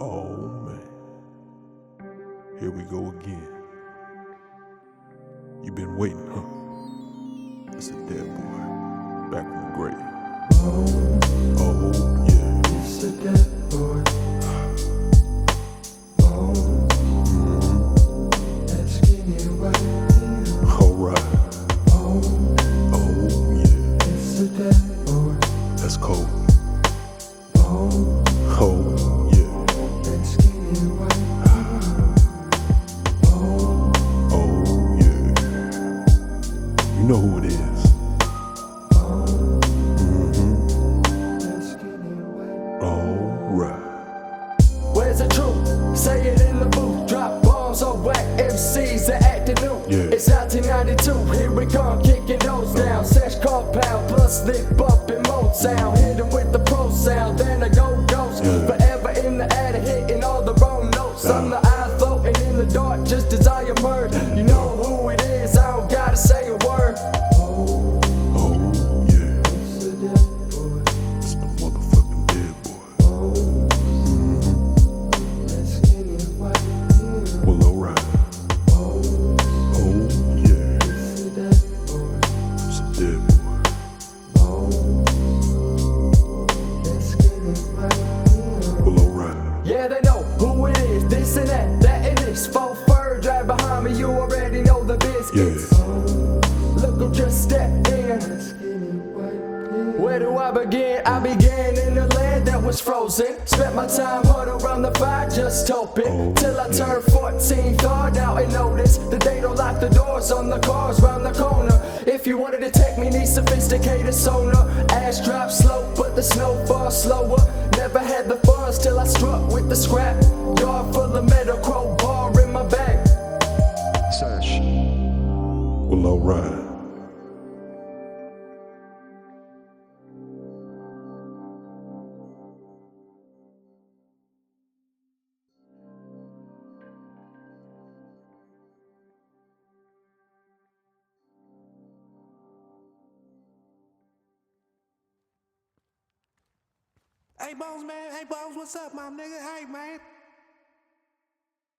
Oh man, here we go again. You been waiting, huh? It's a dead boy, back from the grave. Oh yeah, It's a dead boy. That skinny white dude. alright. Oh yeah, It's a dead boy. that's cold. Oh, Oh yeah, that skinny white dude. Oh, yeah. You know who it is. that skinny white. Alright. Where's the truth? Say it in the booth. Drop bombs on whack MCs that acting new. Yeah. It's 1992. Here we come, kicking those down. Sesh compound plus lick bump and mold sound. Hit 'em with the pro sound, then I go ghost. Yeah. Forever in the attic, hitting all the wrong notes. I'm the eye floating in the dark, just as I emerge. You know who it is, I don't gotta say a word. Oh yeah, It's a dead boy. it's the motherfucking dead boy. That skinny white dude. Well alright. Oh yeah, It's a dead boy. it's a dead boy. That skinny white dude. Well alright. Yeah, they know who it is, this and that and this. Faux fur drive behind me, you already know the biscuits. Yeah. Look who just stepped in. That skinny white dude. Where do I begin? I began in the land that was frozen. Spent my time huddled around the fire just hoping. Till I turned 14, thawed out and noticed that they don't lock the doors on the cars round the corner. If you wanted to take me, need sophisticated sonar. Ash drop slow, but the snow falls slower. Never had the funds till I struck with the scrap. Yard full of metal, crowbar in my back. Sash. Well alright. Hey Bones, man. Hey Bones, what's up, my nigga? Hey, man.